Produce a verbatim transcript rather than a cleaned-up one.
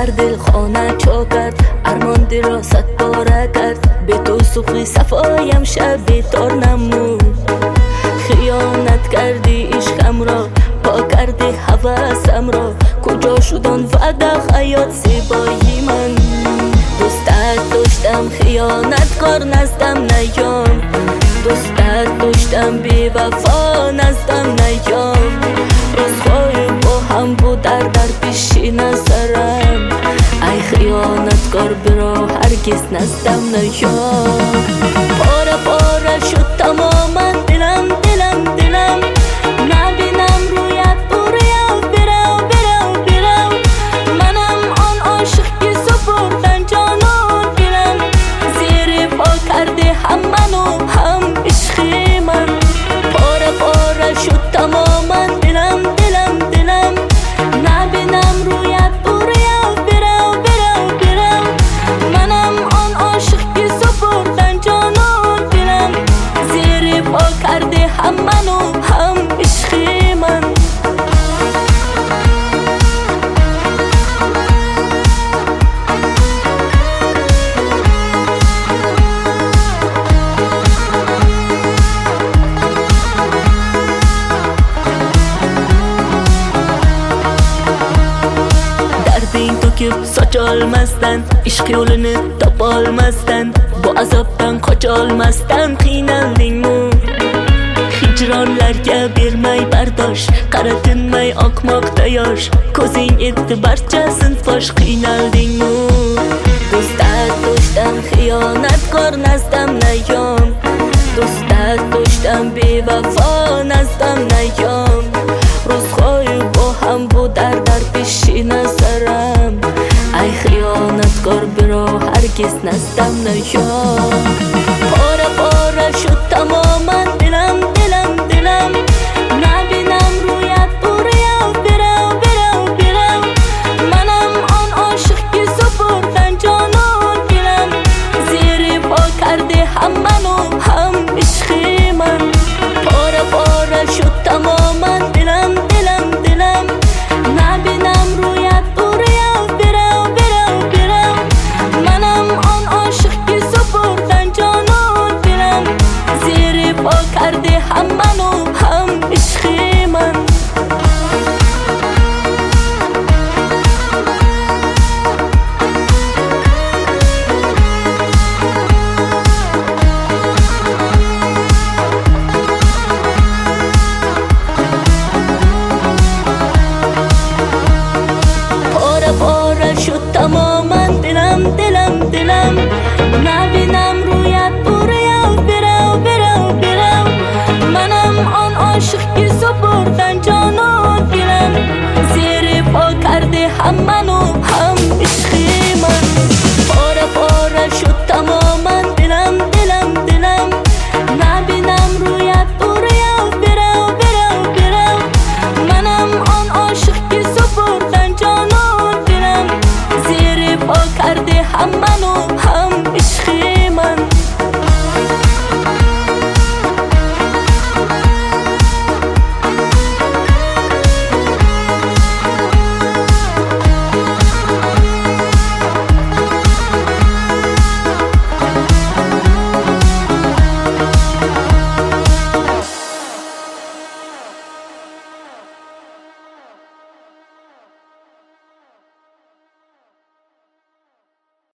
در دل خانه چا کرد، ارمان را صد باره کرد. به تو صبح صفایم شب بیتار نمود. خیانت کردی عشقم را، پا کردی حواسم را. کجا شدن وعده حیات زیبایی من؟ دوستت داشتم خیانت کار نزدم نیام. دوستت داشتم بی وفا نزدم نیام. روزهای با هم بود در در پیشی نظرم. ای خیانت کار برا هرگز نزدم نیام. پاره پاره شد تماما دلم دلم دلم. نبینم رویت برو برو برو برو. منم آن عاشق که سپردن جان و دلم. زیر پا کرده هم منو هم عشق من. پاره پاره شد تماما دلم دلم دلم. نبینم رویت برو برو برو برو. منم آن عاشق که سپردن جان و دلم. زیر پا کرده هم منو هم عشق من. این تو که سچال مستن، عشق یولنه تپال مستن. با عذابتن خجال مستن خینالدینمو. Hicranlarga bermay bardosh, qaratinmay oqmoqda yosh. Ko'zing etdi barchasin fosh, qiynaldingmi? Do'stlar do'stam xiyonatkor nazdam nayom. Do'stlar do'stam bevafo nazdam nayom. Ro'zg'oyi bo ham bu dar dar peshi nazaram. Ay xiyonatkor biro hargiz nazdam nayom.